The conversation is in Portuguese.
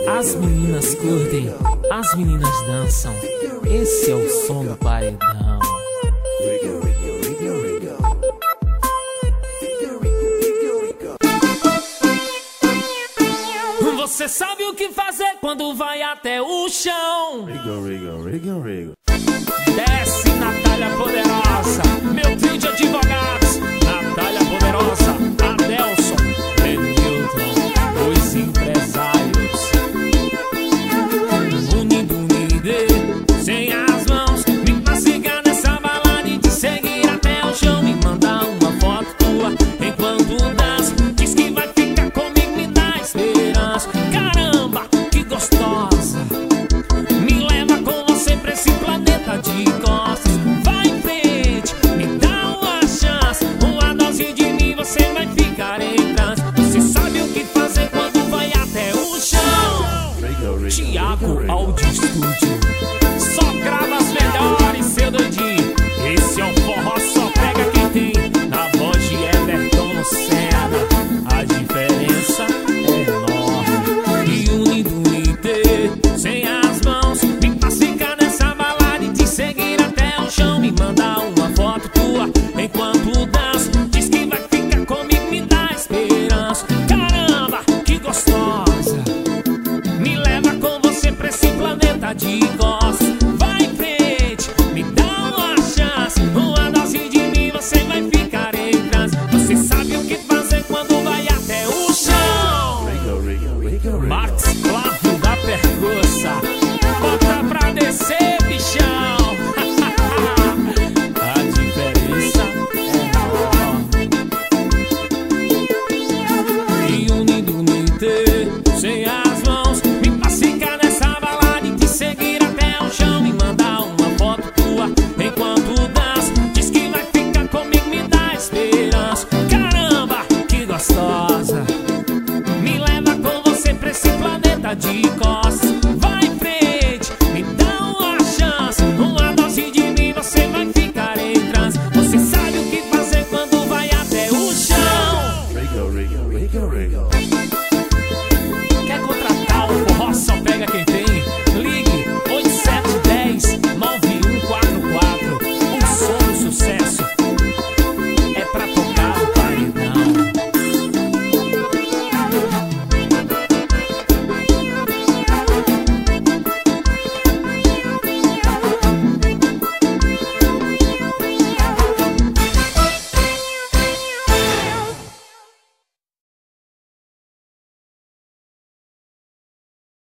As meninas curtem, as meninas dançam. Esse é o som do paredão. Você sabe o que fazer quando vai até o chão. Desce, Natália Poderosa, meu trio de advogados. Natália Poderosa, Adelson, Lenilton, os empresários. Unido, sem as mãos, me mastigar nessa balada e te seguir até o chão. Me mandar uma foto tua enquanto dança. Diz que vai ficar comigo, me dá esperança. Caramba, que gostosa. Me leva com você pra esse planeta de costas. Vai em frente, me dá uma chance. Uma dose de mim, você vai ficar em transe. Você sabe o que fazer quando vai até o chão. Thiago Audio Studio, só grava as melhores, seu doidinho. Esse é o forró, só pega quem tem. Na voz de Everton Senna, a diferença é enorme. E unido, sem as mãos, me pacificar nessa balada e te seguir até o chão. Me mandar uma foto tua enquanto danço. Diz que vai ficar comigo, me dá esperança. Caramba, que gostosa. Me leva com você pra esse planeta de costas. Vai em frente, me dá uma chance. Uma dose de mim, você vai ficar em transe. Você sabe o que fazer quando vai até o chão. Max Flávio da Percoça, bota pra descer, bichão. A diferença é enorme. E unido, sem as mãos, me pacificar nessa balada e te seguir até o chão. Me mandar uma foto tua enquanto dança. Diz que vai ficar comigo, me dá esperança. Caramba, que gostosa. Me leva com você pra esse planeta de cor.